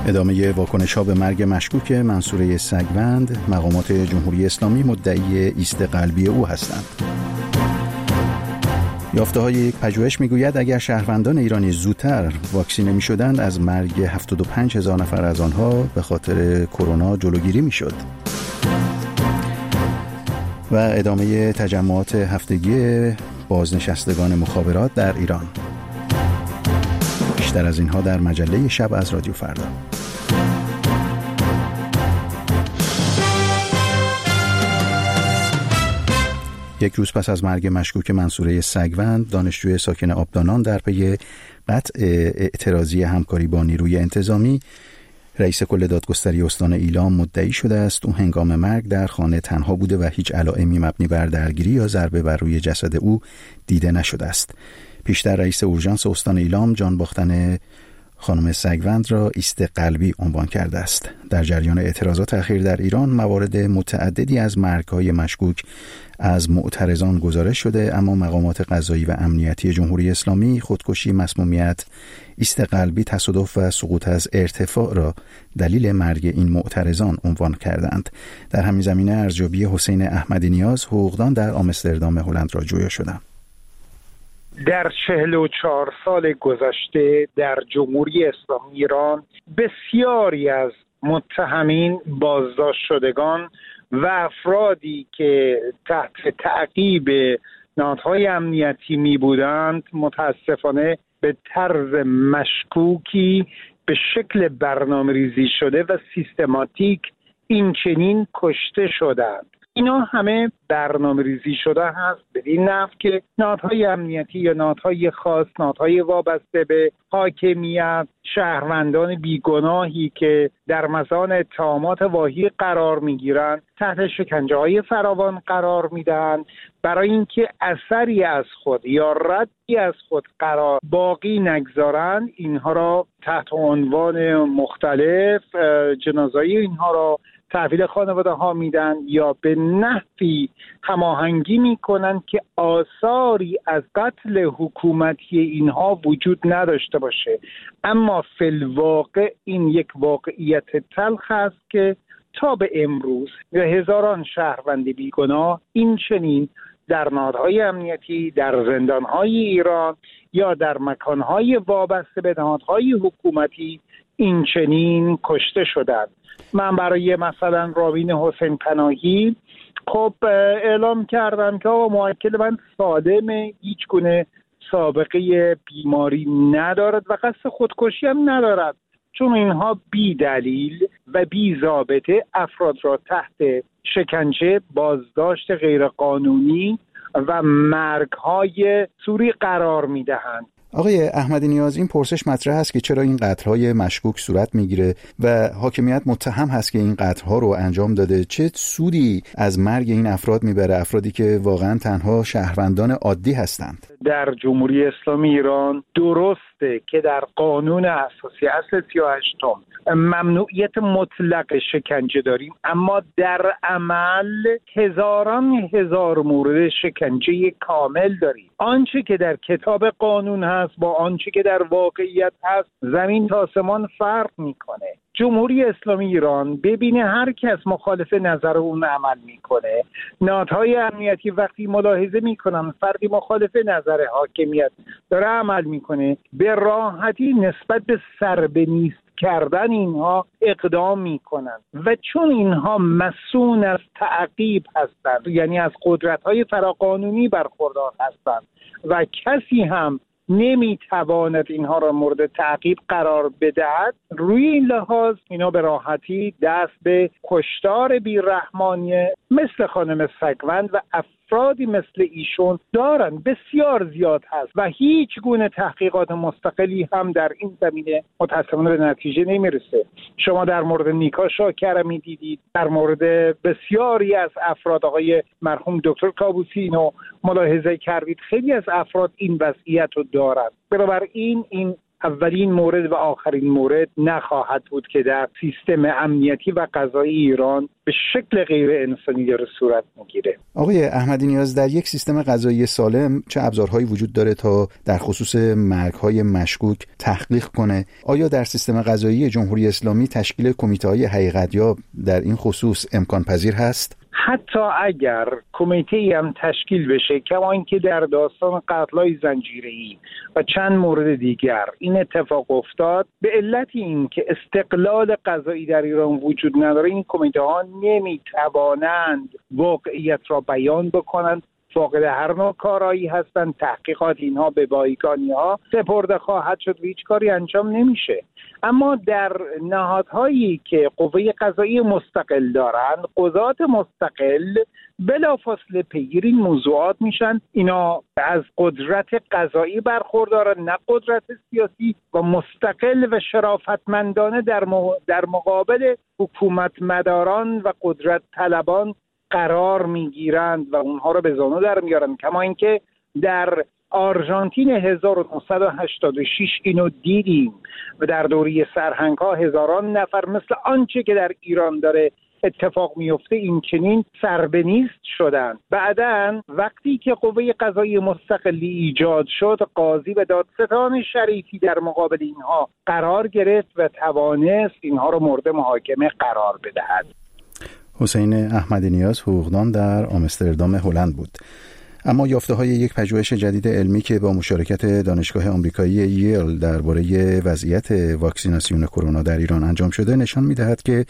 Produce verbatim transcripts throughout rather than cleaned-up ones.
ادامه واکنش‌ها به مرگ مشکوک منصوره سگوند، مقامات جمهوری اسلامی مدعی ایست قلبی او هستند. یافته‌های یک پژوهش می‌گوید اگر شهروندان ایرانی زودتر واکسینه می‌شدند از مرگ هفتاد و پنج هزار نفر از آنها به خاطر کرونا جلوگیری می‌شد. و ادامه تجمعات هفتگی بازنشستگان مخابرات در ایران. بیشتر از اینها در مجله شب از رادیو فردا. یک روز پس از مرگ مشکوک منصوره سگوند، دانشجوی ساکن آبدانان در پی قطع اعتراضی همکاری با نیروی انتظامی، رئیس کل دادگستری استان ایلام مدعی شده است او هنگام مرگ در خانه تنها بوده و هیچ علائمی مبنی بر درگیری یا ضربه بر روی جسد او دیده نشده است. پیشتر رئیس اورژانس استان ایلام جان باختن خانم سگوند را ایست قلبی عنوان کرده است. در جریان اعتراضات اخیر در ایران موارد متعددی از مرگ‌های مشکوک از معترضان گزارش شده، اما مقامات قضایی و امنیتی جمهوری اسلامی خودکشی، مسمومیت، ایست قلبی، تصادف و سقوط از ارتفاع را دلیل مرگ این معترضان عنوان کردند. در همین زمینه ارزیابی حسین احمدی نیاز، حقوقدان در آمستردام هلند را جویا شدم. در چهل و چهار سال گذشته در جمهوری اسلامی ایران بسیاری از متهمین، بازداشت شدگان و افرادی که تحت تعقیب نهادهای امنیتی می بودند متاسفانه به طرز مشکوکی به شکل برنامه ریزی شده و سیستماتیک این چنین کشته شدند. اینا همه برنامه ریزی شده هست بدین نحو که نهادهای امنیتی یا نهادهای خاص، نهادهای وابسته به حاکمیت، شهروندان بیگناهی که در مزان اتهامات واهی قرار میگیرند تحت شکنجه‌های فراوان قرار میدن برای اینکه اثری از خود یا ردی از خود قرار باقی نگذارند. اینها را تحت عنوان مختلف جنازه‌ای اینها را تحویل خانواده ها میدن یا به نحوی هماهنگی میکنن که آثاری از قتل حکومتی اینها وجود نداشته باشه. اما فی الواقع این یک واقعیت تلخ است که تا به امروز به هزاران شهروند بیگناه این چنین در نهادهای امنیتی، در زندانهای ایران یا در مکانهای وابسته به نهادهای حکومتی این چنین کشته شدند. من برای مثلا راوین حسین پناهی خب اعلام کردم که آقا موکل من سالمه، هیچ گونه سابقه بیماری ندارد و قصد خودکشی هم ندارد، چون اینها بی دلیل و بی ضابطه افراد را تحت شکنجه، بازداشت غیرقانونی و مرگ‌های سوری قرار می‌دهند. آقای احمدی نیاز، این پرسش مطرح است که چرا این قتل‌های مشکوک صورت میگیره و حاکمیت متهم هست که این قتل‌ها رو انجام داده؟ چه سودی از مرگ این افراد میبره، افرادی که واقعا تنها شهروندان عادی هستند؟ در جمهوری اسلامی ایران درسته که در قانون اساسی اصل سی و هشتم ممنوعیت مطلق شکنجه داریم، اما در عمل هزاران هزار مورد شکنجه کامل داریم. آنچه که در کتاب قانون هست با آنچه که در واقعیت هست زمین تا آسمان فرق میکنه. جمهوری اسلامی ایران ببینه هر کس مخالف نظر اون عمل میکنه، نهادهای امنیتی وقتی ملاحظه میکنن فردی مخالف نظر حاکمیت داره عمل میکنه، به راحتی نسبت به سربنیست کردن اینها اقدام میکنن و چون اینها مسئول از تعقیب هستند، یعنی از قدرت‌های فراقانونی برخوردار هستند و کسی هم نمیتواند اینها را مورد تعقیب قرار بدهد، روی این لحاظ اینا به راحتی دست به کشتار بیرحمانیه مثل خانم سگوند و افرادی مثل ایشون دارن، بسیار زیاد هست و هیچ گونه تحقیقات مستقلی هم در این زمینه متأسفانه به نتیجه نمیرسه. شما در مورد نیکا شاکرمی دیدید، در مورد بسیاری از افراد آقای مرحوم دکتر کابوسی اینو ملاحظه کردید، خیلی از افراد این وضعیت رو دارند. بنابراین این اولین مورد و آخرین مورد نخواهد بود که در سیستم امنیتی و قضایی ایران به شکل غیر انسانی داره صورت میگیره. آقای احمدی نیاز، در یک سیستم قضایی سالم چه ابزارهایی وجود داره تا در خصوص مرگ‌های مشکوک تحقیق کنه؟ آیا در سیستم قضایی جمهوری اسلامی تشکیل کمیته‌های حقیقت‌یاب در این خصوص امکان پذیر هست؟ حتی اگر کمیته‌ای هم تشکیل بشه، کما اینکه در داستان قتل‌های زنجیره‌ای و چند مورد دیگر این اتفاق افتاد، به علت این که استقلال قضایی در ایران وجود نداره، این کمیته‌ها نمی‌توانند واقعیت را بیان بکنند، فاقد هر نوع کارایی هستند، تحقیقات اینها به بایگانی‌ها سپرده خواهد شد و هیچ کاری انجام نمیشه. اما در نهادهایی که قوه قضایی مستقل دارند، قضات مستقل بلافاصله پیگیر این موضوعات میشن. اینا از قدرت قضایی برخوردارن، نه قدرت سیاسی، و مستقل و شرافتمندانه در در مقابل حکومت مداران و قدرت طلبان قرار میگیرند و اونها رو به زانو در میارن. کما اینکه در آرژانتین هزار و نهصد و هشتاد و شش اینو دیدیم و در دوره سرهنگ ها هزاران نفر مثل آنچه که در ایران داره اتفاق میفته این چنین سربنیست شدن. بعداً وقتی که قوه قضایی مستقلی ایجاد شد، قاضی و دادستان شریفی در مقابل اینها قرار گرفت و توانست اینها رو مورد محاکمه قرار بدهد. حسین احمدی نیاز، حقوقدان در آمستردام هلند بود. اما یافته‌های یک پژوهش جدید علمی که با مشارکت دانشگاه آمریکایی ییل درباره وضعیت واکسیناسیون کرونا در ایران انجام شده نشان می‌دهد که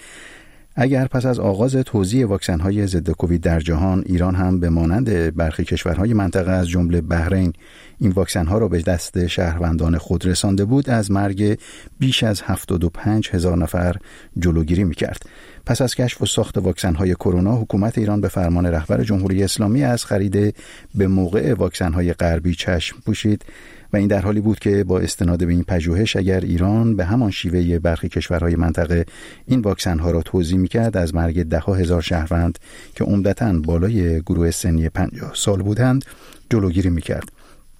اگر پس از آغاز توزیع واکسن‌های ضد کووید در جهان، ایران هم به مانند برخی کشورهای منطقه از جمله بحرین این واکسن‌ها را به دست شهروندان خود رسانده بود، از مرگ بیش از هفتاد و پنج هزار نفر جلوگیری می‌کرد. پس از کشف و ساخت واکسن‌های کرونا، حکومت ایران به فرمان رهبر جمهوری اسلامی از خرید به موقع واکسن‌های غربی چشم پوشید و این در حالی بود که با استناد به این پژوهش اگر ایران به همان شیوه برخی کشورهای منطقه این واکسن‌ها را توزیع می‌کرد، از مرگ ده‌ها هزار شهروند که عمدتاً بالای گروه سنی پنجاه سال بودند جلوگیری می‌کرد.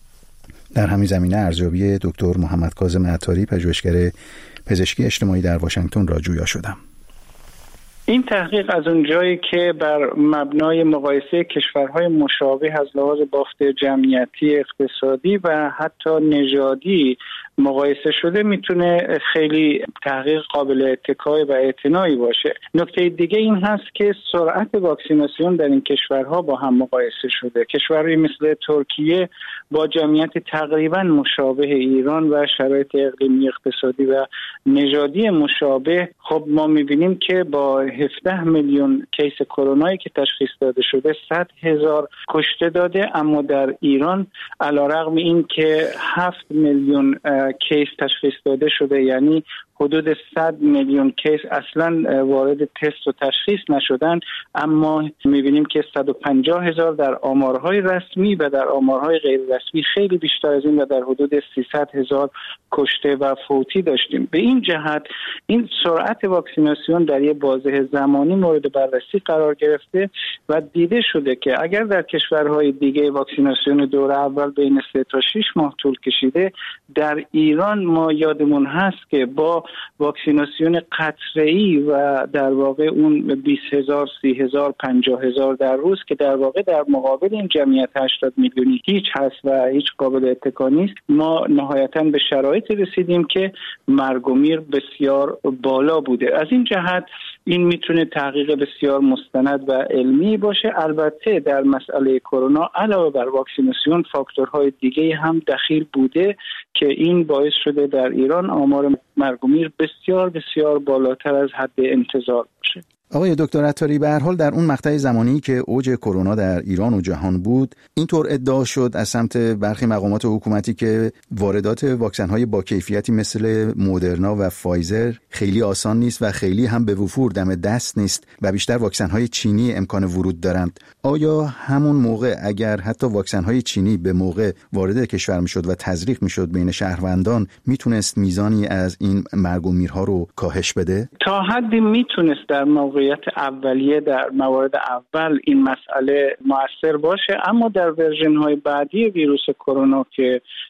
در همین زمینه ارزیابی دکتر محمد کاظم عطاری، پژوهشگر پزشکی اجتماعی در واشنگتن را جویا شدم. این تحقیق از اونجایی که بر مبنای مقایسه کشورهای مشابه از لحاظ بافت جمعیتی، اقتصادی و حتی نژادی مقایسه شده، میتونه خیلی تحقیق قابل اتکای و اعتنایی باشه. نکته دیگه این هست که سرعت واکسیناسیون در این کشورها با هم مقایسه شده. کشورهای مثل ترکیه با جمعیت تقریبا مشابه ایران و شرایط اقلیمی، اقتصادی و نژادی مشابه، خب ما میبینیم که با هفده میلیون کیس کرونایی که تشخیص داده شده صد هزار کشته داده، اما در ایران علیرغم این که هفت میلیون کیس تشخیص داده شده، یعنی حدود صد میلیون کیس اصلا وارد تست و تشخیص نشدن، اما میبینیم که صد و پنجاه هزار در آمارهای رسمی و در آمارهای غیر رسمی خیلی بیشتر از این و در حدود سیصد هزار کشته و فوتی داشتیم. به این جهت این سرعت واکسیناسیون در یک بازه زمانی مورد بررسی قرار گرفته و دیده شده که اگر در کشورهای دیگه واکسیناسیون دوره اول بین سه تا شش ماه طول کشیده، در ایران ما یادمون هست که با واکسیناسیون قطره‌ای و در واقع اون بیست هزار، سی هزار، پنجاه هزار در روز که در واقع در مقابل این جمعیت هشتاد میلیونی هیچ هست و هیچ قابل اتکا نیست، ما نهایتاً به شرایطی رسیدیم که مرگ و میر بسیار بالا بوده. از این جهت این میتونه تحقیق بسیار مستند و علمی باشه. البته در مسئله کرونا علاوه بر واکسیناسیون فاکتورهای دیگه هم دخیل بوده که این باعث شده در ایران آمار مرگ و میر بسیار بسیار بالاتر از حد انتظار باشه. آقای دکتر عطاری، به هر حال در اون مقطع زمانی که اوج کرونا در ایران و جهان بود، اینطور ادعا شد از سمت برخی مقامات حکومتی که واردات واکسن‌های با کیفیتی مثل مودرنا و فایزر خیلی آسان نیست و خیلی هم به وفور دم دست نیست و بیشتر واکسن‌های چینی امکان ورود دارند. آیا همون موقع اگر حتی واکسن‌های چینی به موقع وارد کشور میشد و تزریق میشد بین شهروندان، میتونست میزانی از این مرگ و میرها رو کاهش بده؟ تا حدی میتونست در موقع اولیه در موارد اول این مسئله مؤثر باشه، اما در ورژن های بعدی ویروس کرونا که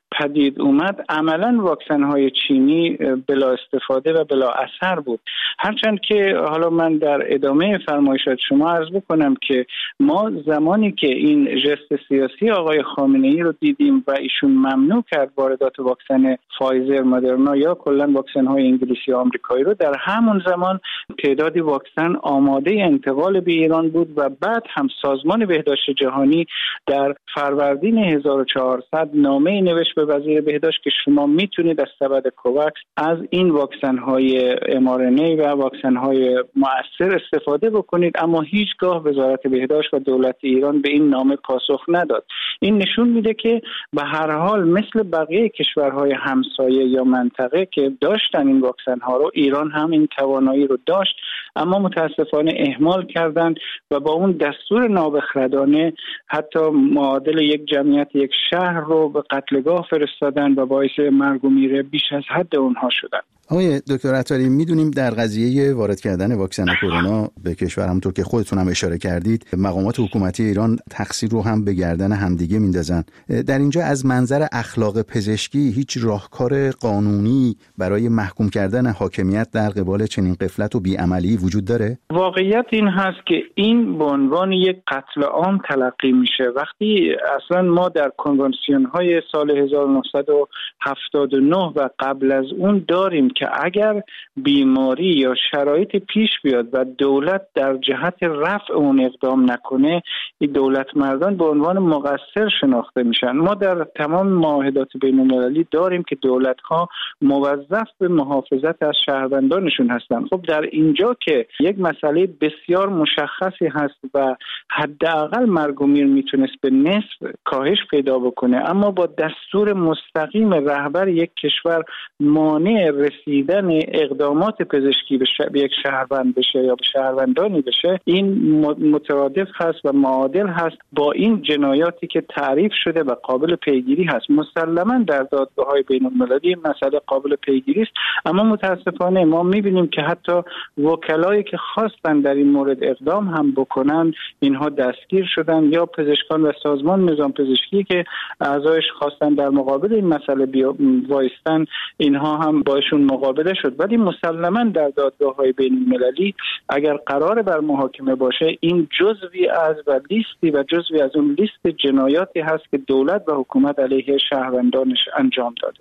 پدید اومد عملاً واکسن های چینی بلا استفاده و بلا اثر بود. هرچند که حالا من در ادامه فرمایشات شما عرض بکنم که ما زمانی که این ژست سیاسی آقای خامنه‌ای رو دیدیم و ایشون ممنوع کرد واردات واکسن فایزر، مدرنا یا کلاً واکسن های انگلیسی و آمریکایی رو، در همون زمان تعدادی واکسن آماده انتقال به ایران بود و بعد هم سازمان بهداشت جهانی در فروردین هزار و چهارصد نامه‌ای نوشت به وزیر بهداشت که شما میتونید از سبد کوواکس از این واکسن های ام آر ان ای و واکسن های مؤثر استفاده بکنید، اما هیچگاه وزارت بهداشت و دولت ایران به این نامه پاسخ نداد. این نشون میده که به هر حال مثل بقیه کشورهای همسایه یا منطقه که داشتن این واکسن ها رو، ایران هم این توانایی رو داشت، اما متاسفانه اهمال کردند و با اون دستور نابخردانه حتی معادل یک جمعیت یک شهر رو به قتلگاه فرستادن و باعث مرگ و میر بیش از حد اونها شدن. آقای دکتر عطاری، میدونیم در قضیه وارد کردن واکسن کرونا به کشور، همونطور که خودتون هم اشاره کردید، مقامات حکومتی ایران تقصیر رو هم به گردن همدیگه میندازن. در اینجا از منظر اخلاق پزشکی هیچ راهکار قانونی برای محکوم کردن حاکمیت در قبال چنین غفلت و بیعملی وجود داره؟ واقعیت این هست که این به عنوان یک قتل عام تلقی میشه. وقتی اصلا ما در کنوانسیون های سال هزار و نهصد و هفتاد و نه و قبل از اون داریم که اگر بیماری یا شرایط پیش بیاد و دولت در جهت رفع اون اقدام نکنه، این دولت مردان به عنوان مقصر شناخته میشن. ما در تمام معاهدات بین المللی داریم که دولت ها موظف به محافظت از شهروندانشون هستن. خب در اینجا که یک مسئله بسیار مشخصی هست و حداقل مرگ و میر میتونست به نصف کاهش پیدا بکنه، اما با دستور مستقیم رهبر یک کشور مانع رسیدن اقدامات پزشکی به, ش... به یک شهروند بشه یا به شهروندانی بشه، این مترادف هست و معادل هست با این جنایاتی که تعریف شده و قابل پیگیری هست. مسلماً در دادگاه‌های بین‌المللی مسئله قابل پیگیری است، اما متاسفانه ما می‌بینیم که حتی وکلایی که خواستن در این مورد اقدام هم بکنن، اینها دستگیر شدن، یا پزشکان و سازمان نظام پزشکی که اعضایش خواستن در مقابل این مسئله وایستن، اینها هم باشون مقابله شد. ولی مسلماً در دادگاه‌های بین‌المللی اگر قرار بر محاکمه باشه، این جزوی از و لیستی و جزوی از اون لیست جنایاتی هست که دولت و حکومت علیه شهروندانش انجام داده.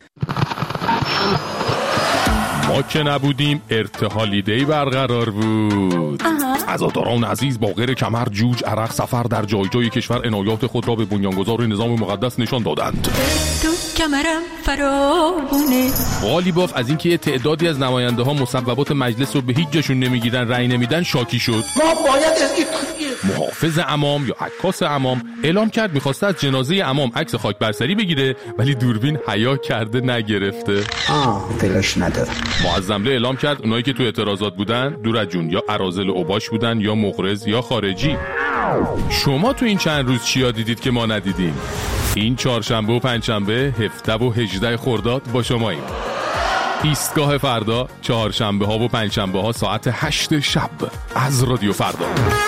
ما که نبودیم ارتحالی دی برقرار بود. عزاداران عزیز با غیر کمر، جوج، عرق، سفر در جای جای کشور عنایات خود را به بنیانگذار نظام مقدس نشان دادند. تو کمرم فرابونه. غالیباف از اینکه یه تعدادی از نماینده ها مصوبات مجلس رو به هیچ جاشون نمیگیرن، رأی نمیدن، شاکی شد. ما باید از این محافظ عمام یا عکاس عمام اعلام کرد میخواسته از جنازه عمام عکس خاک برسری بگیره، ولی دوربین حیا کرده نگرفته. آه دلش نداره. معظمله اعلام کرد اونایی که تو اعتراضات بودن دور از جون یا اراذل اوباش بودن یا مغرض یا خارجی. شما تو این چند روز چیا دیدید که ما ندیدیم؟ این چهارشنبه و پنجشنبه هفده و هجده خرداد با شماییم. ایستگاه فردا چهارشنبه ها و پنجشنبه ها ساعت هشت شب از رادیو فردا.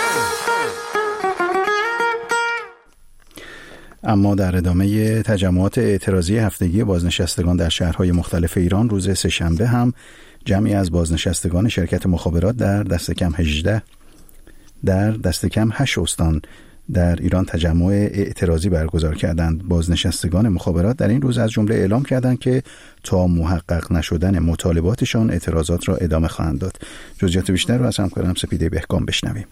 اما در ادامه تجمعات اعتراضی هفتگی بازنشستگان در شهرهای مختلف ایران، روز سه‌شنبه هم جمعی از بازنشستگان شرکت مخابرات در دست کم هجده در دست کم هشت استان در ایران تجمع اعتراضی برگزار کردند. بازنشستگان مخابرات در این روز از جمله اعلام کردند که تا محقق نشدن مطالباتشان اعتراضات را ادامه خواهند داد. جزئیات بیشتر رو از همکارم سپیده بهکام بشنویم.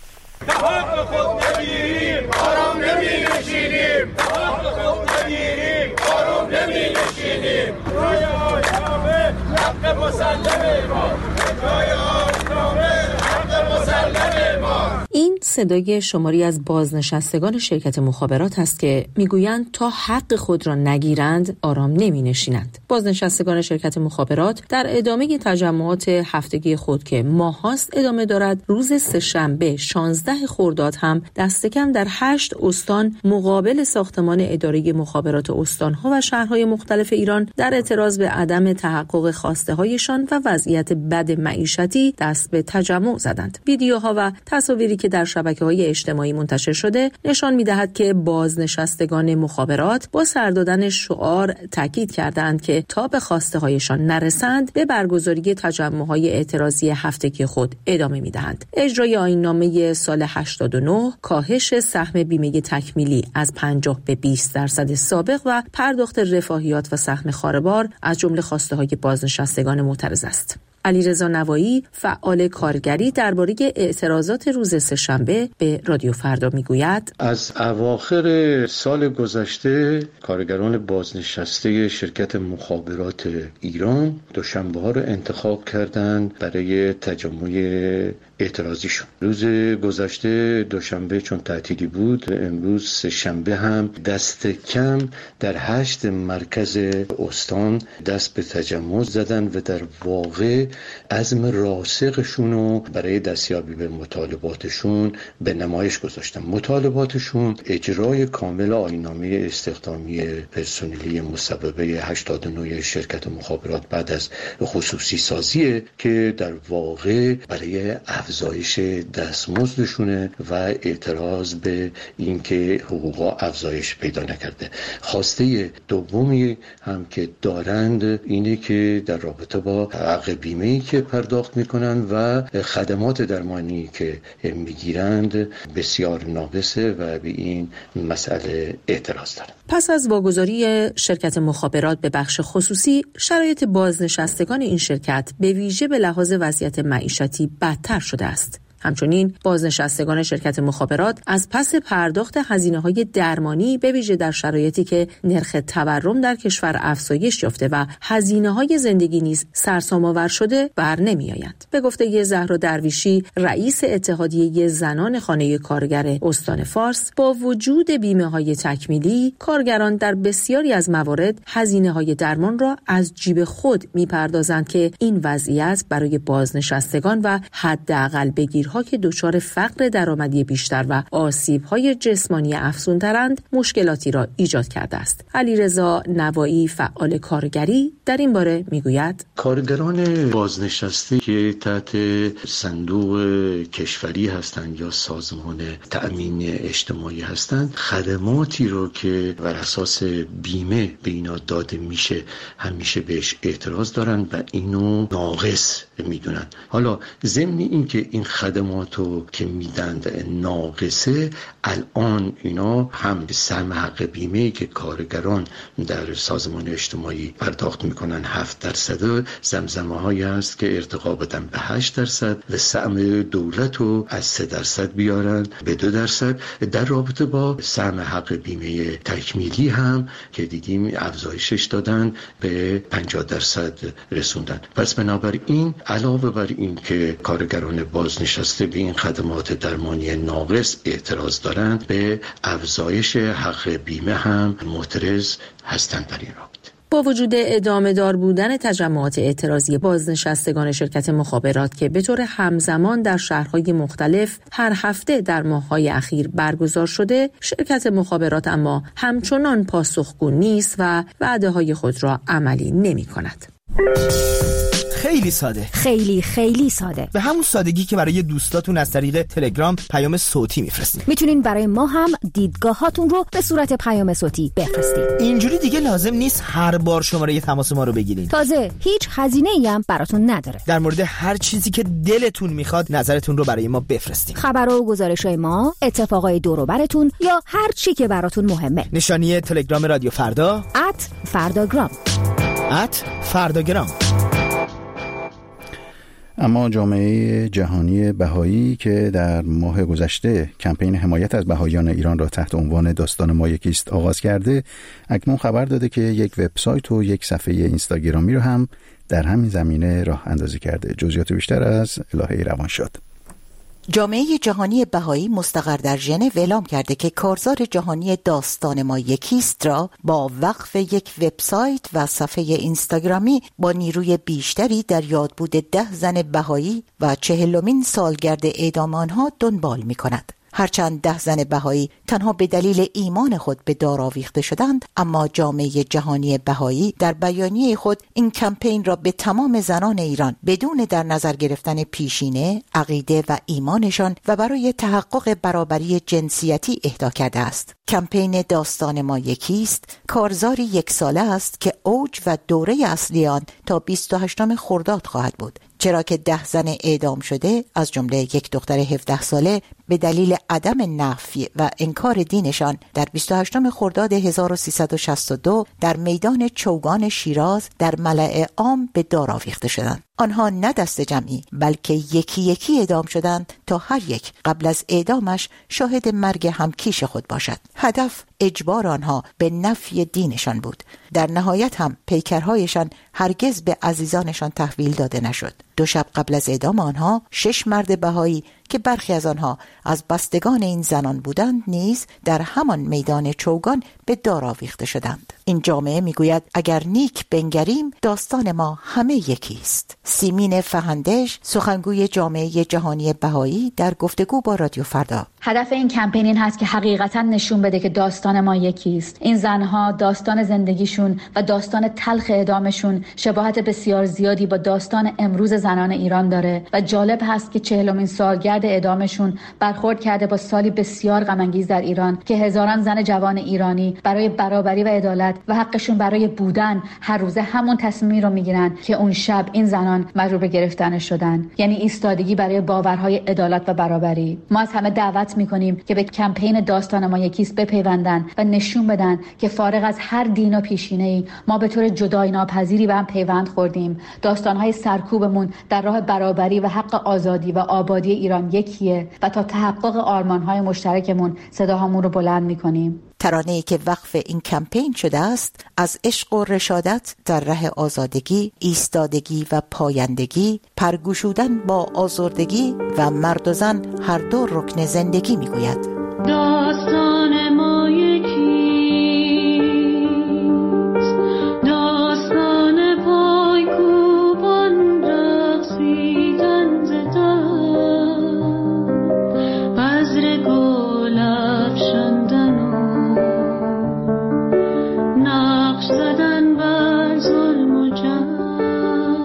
این صدای شماری از بازنشستگان شرکت مخابرات است که میگویند تا حق خود را نگیرند آرام نمی نشینند. بازنشستگان شرکت مخابرات در ادامه تجمعات هفتگی خود که ماهاست ادامه دارد، روز سه‌شنبه شانزده خرداد هم دست کم در هشت استان مقابل ساختمان اداره مخابرات استانها و شهرهای مختلف ایران در اعتراض به عدم تحقق خواسته هایشان و وضعیت بد معیشتی دست به تجمع زدند. ویدیوها و تصاویری که در شبکه‌های اجتماعی منتشر شده نشان می‌دهد که بازنشستگان مخابرات با سر دادن شعار تاکید کردند که تا به خواسته‌هایشان نرسند به برگزاری تجمع‌های اعتراضی هفتگی خود ادامه می‌دهند. اجرای آیین‌نامه سال هشتاد و نه کاهش سهم بیمه تکمیلی از پنجاه به بیست درصد سابق و پرداخت رفاهیات و سهم خاربار از جمله خواسته‌های بازنشستگان معترض است. علیرضا نوایی فعال کارگری درباره اعتراضات روز سه‌شنبه به رادیو فردا میگوید: از اواخر سال گذشته کارگران بازنشسته شرکت مخابرات ایران دوشنبه ها رو انتخاب کردند برای تجمع اعتراضیشون. روز گذشته دوشنبه چون تعطیلی بود، امروز سه‌شنبه هم دست کم در هشت مرکز استان دست به تجمع زدن و در واقع عزم راسخشون رو برای دستیابی به مطالباتشون به نمایش گذاشتن. مطالباتشون اجرای کامل آیین‌نامه استخدامی پرسنلی مصوبه هشتاد و نه شرکت مخابرات بعد از خصوصی سازیه که در واقع برای افزایش دستمزدشونه و اعتراض به اینکه حقوقا افزایش پیدا نکرده. خواسته دومی هم که دارند اینه که در رابطه با حق بیمه‌ای که پرداخت میکنن و خدمات درمانی که میگیرند بسیار ناقصه و به این مسئله اعتراض دارند. پس از واگذاری شرکت مخابرات به بخش خصوصی، شرایط بازنشستگان این شرکت به ویژه به لحاظ وضعیت معیشتی بدتر شده است. همچنین بازنشستگان شرکت مخابرات از پس پرداخت هزینه‌های درمانی به ویژه در شرایطی که نرخ تورم در کشور افزایش یافته و هزینه‌های زندگی نیز سرسام‌آور شده بر نمی‌آیند. به گفته زهرا درویشی، رئیس اتحادیه زنان خانه کارگر استان فارس، با وجود بیمه‌های تکمیلی، کارگران در بسیاری از موارد هزینه‌های درمان را از جیب خود می‌پردازند که این وضعیت برای بازنشستگان و حداقل بگیر ها که دچار فقر درآمدی بیشتر و آسیب‌های جسمانی افزون‌ترند مشکلاتی را ایجاد کرده است. علیرضا نوایی فعال کارگری در این باره میگوید: کارگران بازنشسته که تحت صندوق کشوری هستند یا سازمان تأمین اجتماعی هستند، خدماتی رو که بر اساس بیمه به اینا داده میشه همیشه بهش اعتراض دارن و اینو ناقص میدونن. حالا ضمن این که این خدماتو که میدن ناقصه، الان اینا هم سهم حق بیمه که کارگران در سازمان اجتماعی پرداخت میکنن هفت درصد، زمزمه هایی هست که ارتقا بدن به هشت درصد و سهم دولت رو از سه درصد بیارن به دو درصد. در رابطه با سهم حق بیمه تکمیلی هم که دیدیم افزایشش دادن به پنجاه درصد رسوندن. پس بنابراین علاوه بر این که کارگران بازنشسته به این خدمات درمانی ناقص اعتراض دارند، به افزایش حق بیمه هم معترض هستند در این رابطه. با وجود ادامه دار بودن تجمعات اعتراضی بازنشستگان شرکت مخابرات که به طور همزمان در شهرهای مختلف هر هفته در ماه‌های اخیر برگزار شده، شرکت مخابرات اما همچنان پاسخگو نیست و وعده‌های خود را عملی نمی‌کند. خیلی ساده، خیلی خیلی ساده، به همون سادگی که برای دوستاتون از طریق تلگرام پیام صوتی میفرستین. میتونین برای ما هم دیدگاهاتون رو به صورت پیام صوتی بفرستین. اینجوری دیگه لازم نیست هر بار شماره تماس ما رو بگیرین. تازه هیچ هزینه‌ای هم براتون نداره. در مورد هر چیزی که دلتون میخواد نظرتون رو برای ما بفرستین. خبر و گزارش‌های ما، اتفاقای دور و براتون یا هر چی که براتون مهمه. نشانی تلگرام رادیو فردا ات فرداگرام ات فرداگرام. اما جامعه جهانی بهایی که در ماه گذشته کمپین حمایت از بهاییان ایران را تحت عنوان داستان ما یکیست آغاز کرده، اکنون خبر داده که یک وبسایت و یک صفحه اینستاگرامی رو هم در همین زمینه راه اندازی کرده. جزئیات بیشتر از الهه روانشاد. جامعه جهانی بهایی مستقر در ژنو اعلام کرده که کارزار جهانی داستان ما یکیست را با وقف یک وبسایت و صفحه اینستاگرامی با نیروی بیشتری در یادبود ده زن بهایی و چهلمین سالگرد اعدام آنها دنبال می کند. هرچند ده زن بهایی تنها به دلیل ایمان خود به دار آویخته شدند، اما جامعه جهانی بهایی در بیانیه خود این کمپین را به تمام زنان ایران بدون در نظر گرفتن پیشینه، عقیده و ایمانشان و برای تحقق برابری جنسیتی اهدا کرده است. کمپین داستان ما یکیست کارزاری یک ساله است که اوج و دوره اصلی آن تا بیست و هشتم خرداد خواهد بود، چرا که ده زن اعدام شده از جمله یک دختر هفده ساله به دلیل عدم نفی و انکار دینشان در بیست و هشتم خرداد هزار و سیصد و شصت و دو در میدان چوگان شیراز در ملأ عام به دار آویخته شدند. آنها نه دست جمعی بلکه یکی یکی اعدام شدند تا هر یک قبل از اعدامش شاهد مرگ همکیش خود باشد. هدف اجبار آنها به نفی دینشان بود. در نهایت هم پیکرهایشان هرگز به عزیزانشان تحویل داده نشد. دو شب قبل از اعدام آنها شش مرد بهایی که برخی از آنها از بستگان این زنان بودند نیز در همان میدان چوگان به دار آویخته شدند. این جامعه میگوید اگر نیک بنگریم داستان ما همه یکی است. سیمین فهندش، سخنگوی جامعه جهانی بهایی، در گفتگو با رادیو فردا: هدف این کمپین این هست که حقیقتا نشون بده که داستان ما یکی است. این زنها داستان زندگیشون و داستان تلخ اعدامشون شباهت بسیار زیادی با داستان امروز زنان ایران داره و جالب هست که چهلمین سالگرد اعدامشون برخورد کرده با سالی بسیار غم انگیز در ایران که هزاران زن جوان ایرانی برای برابری و عدالت و حقشون برای بودن هر روزه همون تصمیمی رو میگیرن که اون شب این زنان مجبور به گرفتن شدن، یعنی ایستادگی برای باورهای عدالت و برابری. ما از همه دعوت میکنیم که به کمپین داستان ما یکیست بپیوندن و نشون بدن که فارغ از هر دین و پیشینه‌ای ما به طور جدای ناپذیری به هم پیوند خوردیم. داستانهای سرکوبمون در راه برابری و حق آزادی و آبادی ایران یکیه و تا تحقق آرمانهای مشترکمون صداهامون رو بلند میکنیم. ترانه‌ای که وقف این کمپین شده است از عشق و رشادت در ره آزادگی، ایستادگی و پایندگی، پرگشودن با آزردگی و مرد و زن هر دو رکن زندگی میگوید. داستان ما یکیست، داستان پایکوبان رقصیدن ز در، بذر گل افشاندن و نقش زدن بر ظلم و جنگ.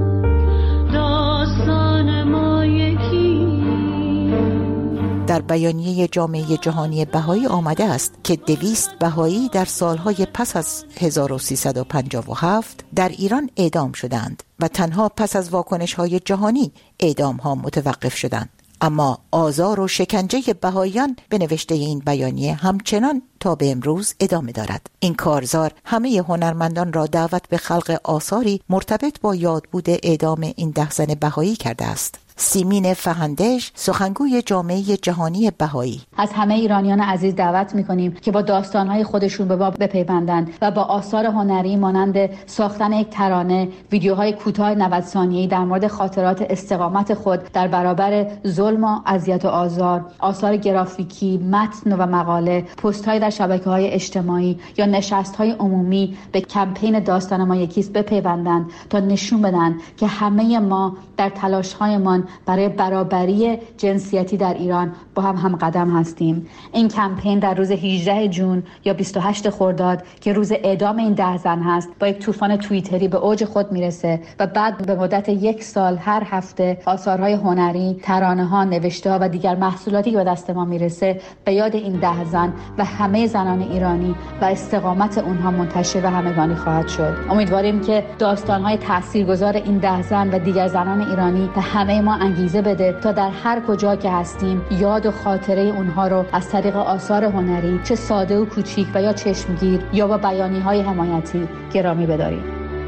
داستان ما یکی. در بیانیه جامعه جهانی بهایی آمده است که دویست بهایی در سالهای پس از هزار و سیصد و پنجاه و هفت در ایران اعدام شدند و تنها پس از واکنش‌های جهانی اعدام‌ها متوقف شدند. اما آزار و شکنجه بهاییان به نوشته این بیانیه همچنان تا به امروز ادامه دارد. این کارزار همه هنرمندان را دعوت به خلق آثاری مرتبط با یادبود اعدام این ده زن بهایی کرده است. سیمین فهندش، سخنگوی جامعه جهانی بهایی: از همه ایرانیان عزیز دعوت می‌کنیم که با داستان‌های خودشون به ما بپیوندند و با آثار هنری مانند ساختن یک ترانه، ویدیوهای کوتاه نود ثانیه‌ای در مورد خاطرات استقامت خود در برابر ظلم و اذیت و آزار، آثار گرافیکی، متن و مقاله، پست‌های در شبکه‌های اجتماعی یا نشست‌های عمومی به کمپین داستان ما یکیست بپیوندند تا نشون بدن که همه ما در تلاش‌هایمان برای برابری جنسیتی در ایران با هم هم قدم هستیم. این کمپین در روز هجدهم ژوئن یا بیست و هشتم خرداد که روز اعدام این ده زن هست با یک طوفان توییتری به اوج خود میرسه و بعد به مدت یک سال هر هفته آثارهای هنری، ترانه‌ها، نوشته‌ها و دیگر محصولاتی که به دست ما میرسه به یاد این ده زن و همه زنان ایرانی و استقامت اونها منتشر و همگانی خواهد شد. امیدواریم که داستان‌های تاثیرگذار این ده زن و دیگر زنان ایرانی به همه ما انگیزه بده تا در هر کجا که هستیم یاد و خاطره اونها رو از طریق آثار هنری چه ساده و کوچیک و یا چشمگیر یا با بیانیه‌های حمایتی گرامی بداریم.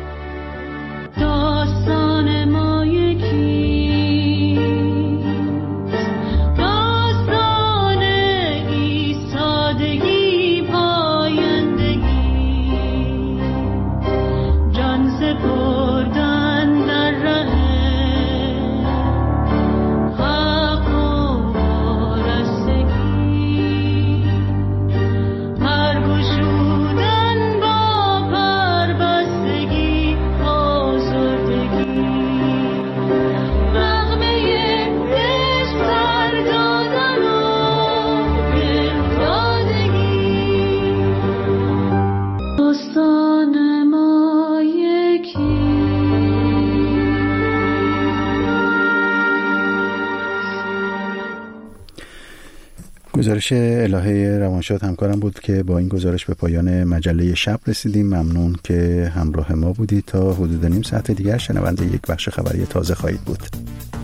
داستان ما یکی، داستان ایستادگی، پایندگی، جان سپردن در ره گزارش الهه روانشاد همکارم بود که با این گزارش به پایان مجله شب رسیدیم. ممنون که همراه ما بودید. تا حدود نیم ساعت دیگر شنونده یک بخش خبری تازه خواهید بود.